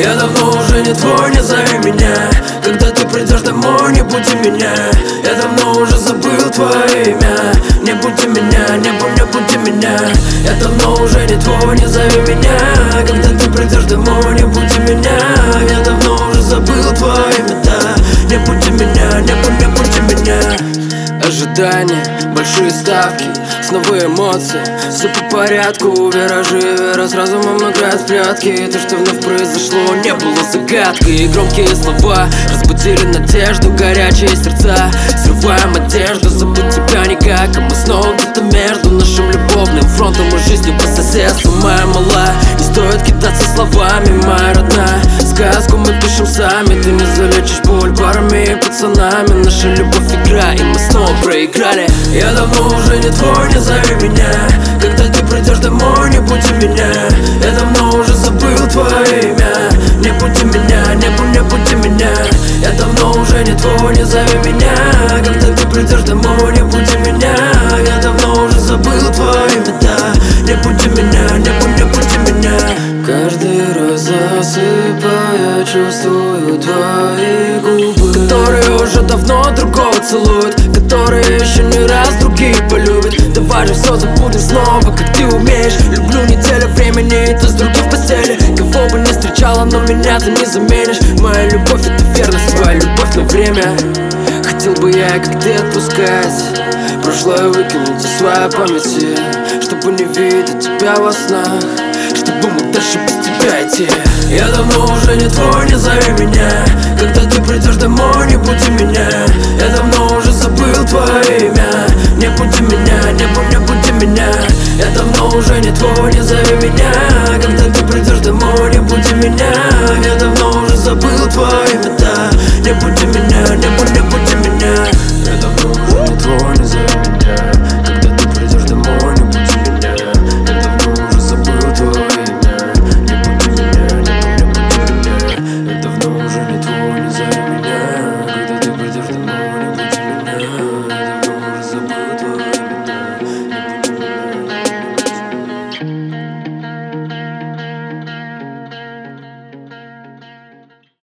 Я давно уже не твой, не зови меня. Когда ты придешь домой, не буди меня. Я давно уже забыл твое имя. Не буди меня, не буди меня. Я давно уже не твой, не зови меня. Когда ты придешь домой, не буди меня. Я давно уже забыл твое имя, да. Не буди меня, не буди меня. Ожидания, большие ставки, снова эмоции, все по порядку, виражи, вера с разумом играет в прятки. То, что вновь произошло, не было загадкой. Громкие слова разбудили надежду, горячие сердца. Срываем одежду, забыть тебя никак. А мы снова где-то между нашим любовным фронтом и жизнью по соседству. Моя мала, не стоит кидаться словами, моя родная. Сказку мы пишем сами, ты не залечишь боль парами и пацанами. Наша любовь игра, и мы снова проиграли. Я давно уже не твой, не зови меня. Когда ты придешь домой, не буди меня. Я давно уже забыл твое имя. Не буди меня, не буди меня. Я давно уже не твой, не зови меня. Когда ты придешь домой, не буди меня. Я давно уже забыл твое имя, да. Не буди меня, не буди меня. Каждый раз засыпая, чувствую твои губы, которые уже давно другого целуют, которые еще не раз другие полюбят. Давай же все забудем снова, как ты умеешь. Люблю неделю времени, и ты с другим в постели. Кого бы не встречала, но меня ты не заменишь. Моя любовь — это верность, твоя любовь на время. Хотел бы я, как ты, отпускать прошлое, выкинуть из своей памяти, чтобы не видеть тебя во снах, чтобы мог дальше без тебя идти. Я давно уже не твой, не зови меня. Когда ты придешь домой, не буди меня. Я давно уже забыл твое имя. Не буди меня, не буди меня. Я давно уже не твой, не зови меня. Когда ты придешь домой, не буди меня. Я давно уже забыл твое